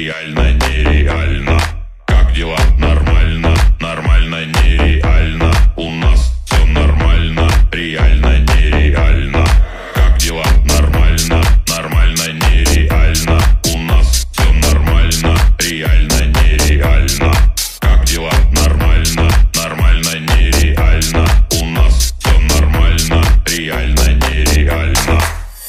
реально, нереально. Как дела? Нормально, нормально, нереально. У нас все нормально, реально, нереально. Как дела? Нормально, нормально, нереально. У нас все нормально, реально, нереально. Как дела? Нормально, нормально, нереально. У нас все нормально, реально, нереально.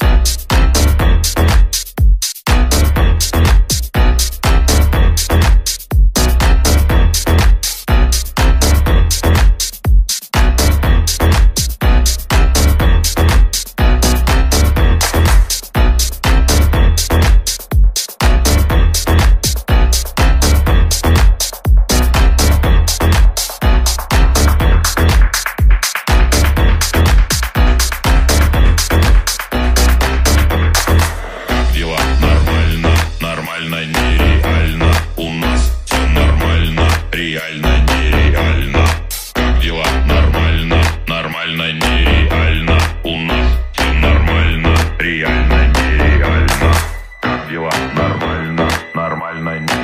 Нормально, нереально. У нас все нормально, реально, нереально. Как дела? Нормально, нормально, нереально. У нас все нормально, реально, нереально. Как дела? Нормально, нормально, нереально.